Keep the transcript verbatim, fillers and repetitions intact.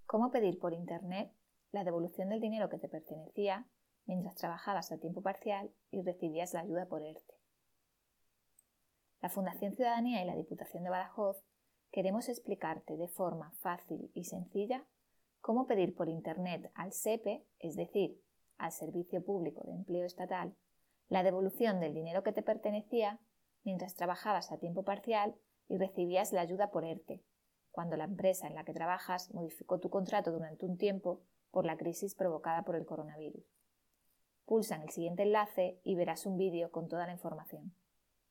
¿Cómo pedir por Internet la devolución del dinero que te pertenecía mientras trabajabas a tiempo parcial y recibías la ayuda por ERTE? La Fundación Ciudadanía y la Diputación de Badajoz queremos explicarte de forma fácil y sencilla cómo pedir por Internet al SEPE, es decir, al Servicio Público de Empleo Estatal, la devolución del dinero que te pertenecía mientras trabajabas a tiempo parcial y recibías la ayuda por ERTE, cuando la empresa en la que trabajas modificó tu contrato durante un tiempo por la crisis provocada por el coronavirus. Pulsa en el siguiente enlace y verás un vídeo con toda la información.